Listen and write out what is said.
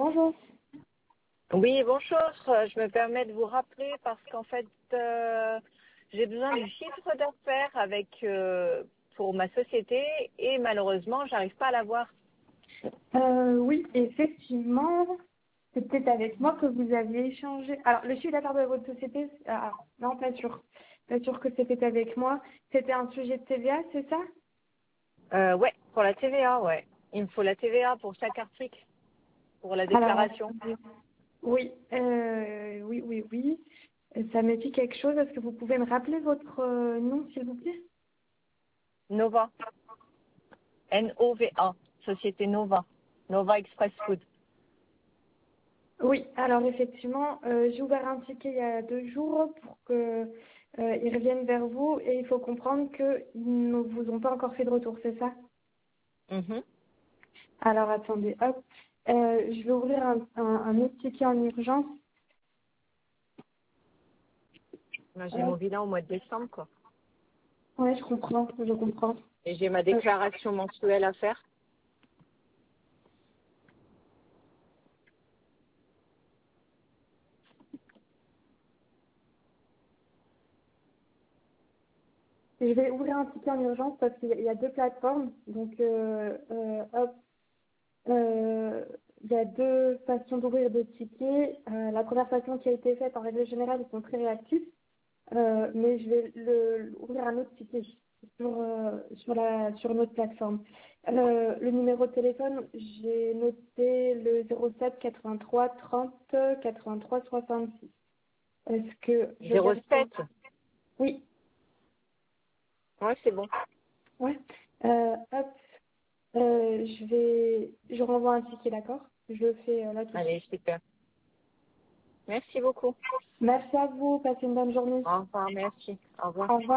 bonjour. Oui, bonjour. Je me permets de vous rappeler parce qu'en fait, j'ai besoin du chiffre d'affaires pour ma société et malheureusement, j'arrive pas à l'avoir. Oui, effectivement, c'est peut-être avec moi que vous aviez échangé. Alors, le chiffre d'affaires de votre société, non, pas sûr. Pas sûr que c'était avec moi. C'était un sujet de TVA, c'est ça? Ouais, pour la TVA, ouais. Il me faut la TVA pour chaque article, pour la Alors, déclaration. oui, oui. Ça me dit quelque chose. Est-ce que vous pouvez me rappeler votre nom, s'il vous plaît? Nova, Nova, Société Nova, Nova Express Food. Oui, alors effectivement, j'ai ouvert un ticket il y a 2 jours pour que ils reviennent vers vous et il faut comprendre qu'ils ne vous ont pas encore fait de retour, c'est ça? Mhm. Alors attendez, hop, je vais ouvrir un autre ticket en urgence. Moi, j'ai mon Hop. bilan au mois de décembre, quoi. Ouais, je comprends, je comprends. Et j'ai ma Euh, déclaration mensuelle à faire. je vais ouvrir un ticket en urgence parce qu'il y a deux plateformes, donc hop, il y a deux façons d'ouvrir des tickets. La première façon qui a été faite, en règle générale, ils sont très réactifs. Mais je vais ouvrir un autre ticket sur notre plateforme. Le numéro de téléphone, j'ai noté le 07 83 30 83 66. Est-ce que je garde ça? 07. Oui, Ouais, c'est bon. ouais. Hop, je renvoie un ticket, d'accord? Je le fais là tout de Allez, suite. super. Merci beaucoup. Merci à vous, passez une bonne journée. Au revoir, merci. Au revoir. Au revoir.